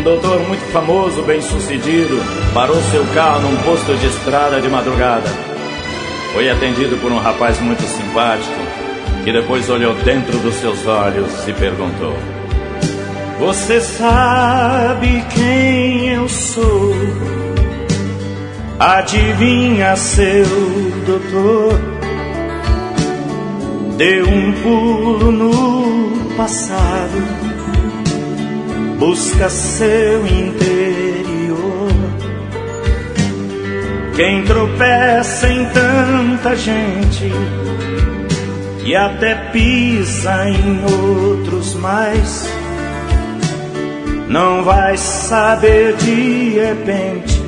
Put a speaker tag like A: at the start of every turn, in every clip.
A: doutor muito famoso, bem-sucedido, parou seu carro num posto de estrada de madrugada. Foi atendido por um rapaz muito simpático, que depois olhou dentro dos seus olhos e perguntou: você sabe quem eu sou? Adivinha, seu doutor? Deu um pulo no passado, busca seu interior. Quem tropeça em tanta gente e até pisa em outros mais, não vai saber de repente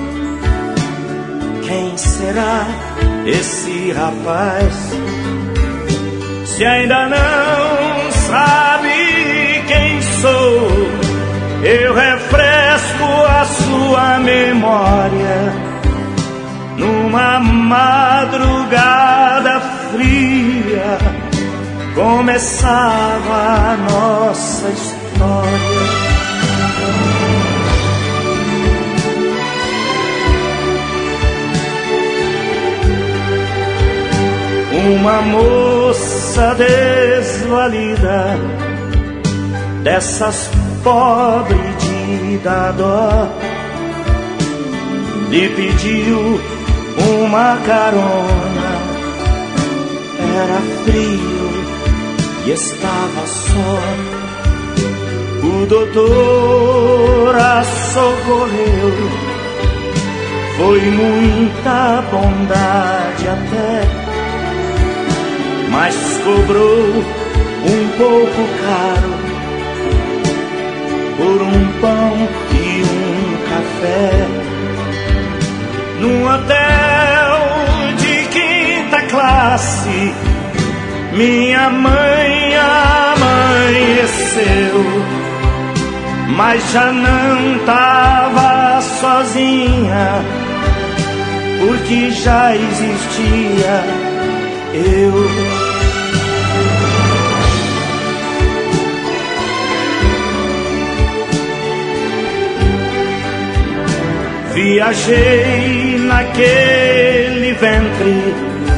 A: quem será esse rapaz. Se ainda não sabe quem sou, eu refresco a sua memória. Numa madrugada fria começava a nossa história. Uma moça desvalida, dessas pobres de dar dó, lhe pediu uma carona. Era frio e estava só. O doutor a socorreu, foi muita bondade até, mas cobrou um pouco caro por um pão e um café. Num hotel de quinta classe, minha mãe amanheceu, mas já não tava sozinha, porque já existia eu. Viajei naquele ventre,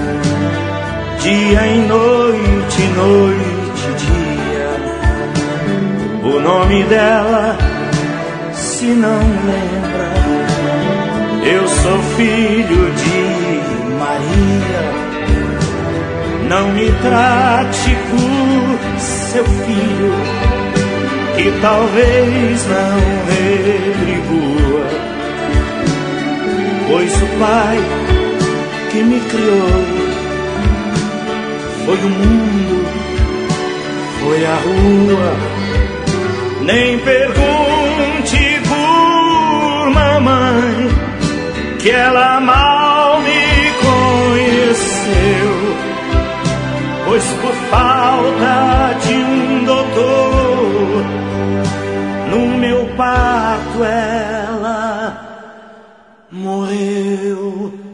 A: dia e noite, noite e dia. O nome dela, se não lembra, eu sou filho de Maria. Não me trate por seu filho, que talvez não retribua, pois o pai que me criou foi o mundo, foi a rua. Nem pergunte por mamãe, que ela mal me conheceu, pois por falta de um doutor, no meu parto ela morreu.